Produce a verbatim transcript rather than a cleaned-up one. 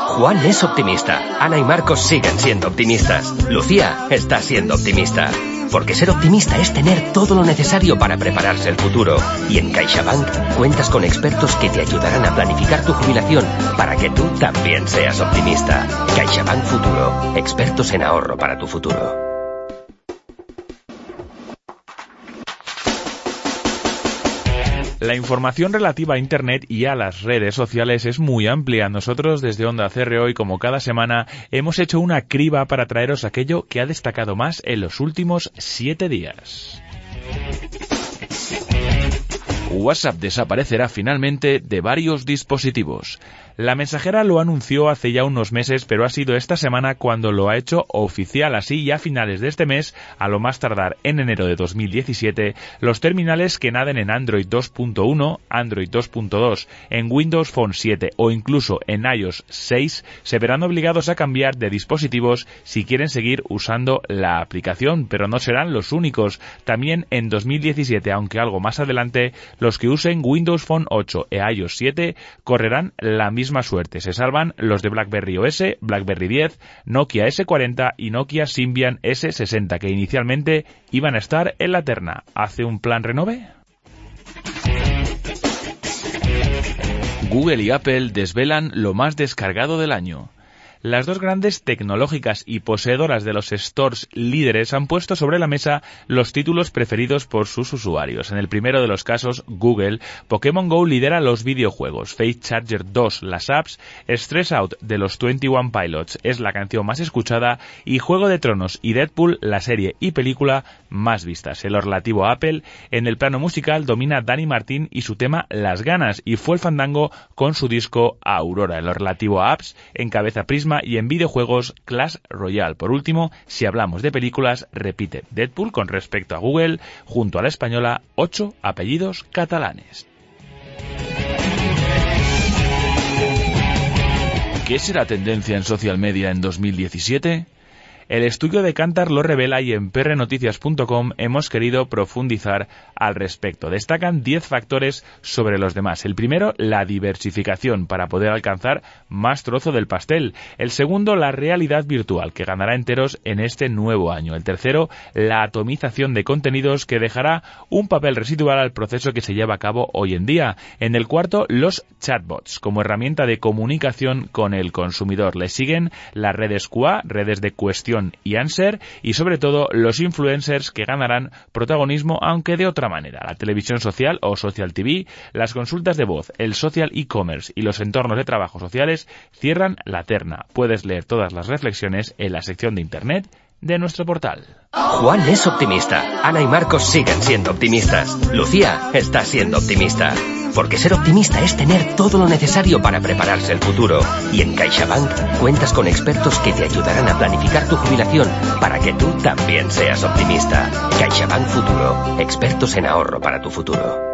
Juan es optimista. Ana y Marcos siguen siendo optimistas. Lucía está siendo optimista. Porque ser optimista es tener todo lo necesario para prepararse el futuro. Y en CaixaBank cuentas con expertos que te ayudarán a planificar tu jubilación para que tú también seas optimista. CaixaBank Futuro. Expertos en ahorro para tu futuro. La información relativa a Internet y a las redes sociales es muy amplia. Nosotros desde Onda C R O y como cada semana hemos hecho una criba para traeros aquello que ha destacado más en los últimos siete días. WhatsApp desaparecerá finalmente de varios dispositivos. La mensajera lo anunció hace ya unos meses, pero ha sido esta semana cuando lo ha hecho oficial. Así, ya a finales de este mes, a lo más tardar en enero de dos mil diecisiete, los terminales que naden en Android dos punto uno, Android dos punto dos, en Windows Phone siete o incluso en iOS seis se verán obligados a cambiar de dispositivos si quieren seguir usando la aplicación, pero no serán los únicos. También en dos mil diecisiete, aunque algo más adelante, los que usen Windows Phone ocho e iOS siete correrán la misma misma suerte. Se salvan los de BlackBerry O S, BlackBerry diez, Nokia ese cuarenta y Nokia Symbian ese sesenta, que inicialmente iban a estar en la terna. ¿Hace un plan renove? Google y Apple desvelan lo más descargado del año. Las dos grandes tecnológicas y poseedoras de los stores líderes han puesto sobre la mesa los títulos preferidos por sus usuarios. En el primero de los casos, Google, Pokémon Go lidera los videojuegos, Fate Charger dos las apps, Stress Out de los veintiuno Pilots es la canción más escuchada y Juego de Tronos y Deadpool la serie y película más vistas. En lo relativo a Apple, en el plano musical domina Dani Martín y su tema Las Ganas y fue el fandango con su disco Aurora. En lo relativo a apps, encabeza Prisma y en videojuegos Clash Royale. Por último, si hablamos de películas, repite Deadpool con respecto a Google, junto a la española, ocho apellidos catalanes. ¿Qué será tendencia en social media en dos mil diecisiete? El estudio de Kantar lo revela y en P R noticias punto com hemos querido profundizar al respecto. Destacan diez factores sobre los demás. El primero, la diversificación para poder alcanzar más trozo del pastel. El segundo, la realidad virtual, que ganará enteros en este nuevo año. El tercero, la atomización de contenidos, que dejará un papel residual al proceso que se lleva a cabo hoy en día. En el cuarto, los chatbots, como herramienta de comunicación con el consumidor. Le siguen las redes Q A, redes de cuestión y answer, y sobre todo los influencers, que ganarán protagonismo, aunque de otra manera. La televisión social o social T V, las consultas de voz, el social e-commerce y los entornos de trabajo sociales cierran la terna. Puedes leer todas las reflexiones en la sección de internet de nuestro portal. Juan es optimista. Ana y Marcos siguen siendo optimistas. Lucía está siendo optimista. Porque ser optimista es tener todo lo necesario para prepararse el futuro. Y en CaixaBank cuentas con expertos que te ayudarán a planificar tu jubilación para que tú también seas optimista. CaixaBank Futuro. Expertos en ahorro para tu futuro.